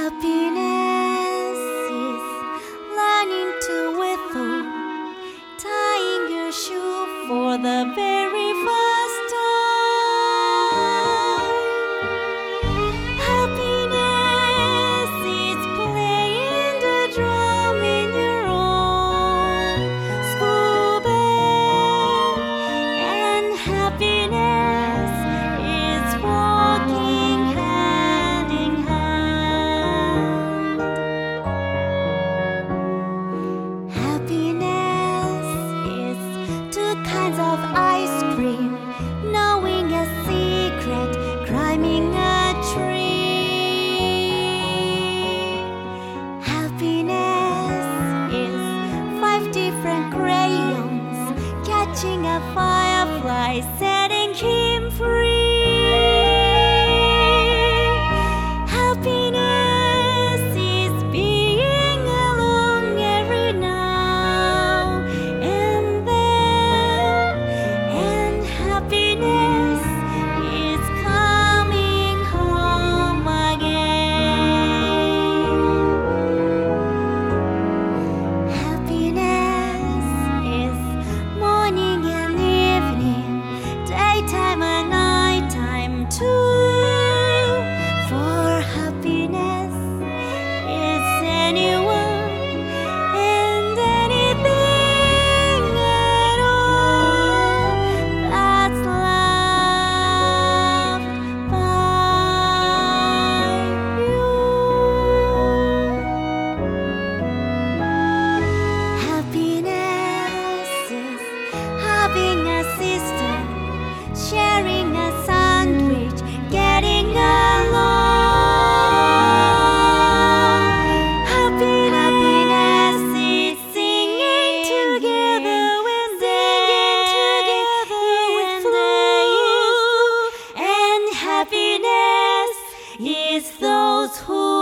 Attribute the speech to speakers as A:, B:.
A: Happiness is learning to whistle, tying your shoe for the very first time. Happiness is playing the drum in your own school band, and happiness is walking hand in hand. Happiness is two kinds of ice cream, knowing a secret, climbing a tree. Happiness is 5 different crayons, catching a firefly, setting him free. Happiness is being alone every now and then, and happiness is coming home again. Happiness is morning and evening, daytime and nighttime too. For happiness is anyone and anything at all that's loved by you. Happiness is having a sister, sharing a sandwich, getting along. Happiness is singing together when you, and happiness is those who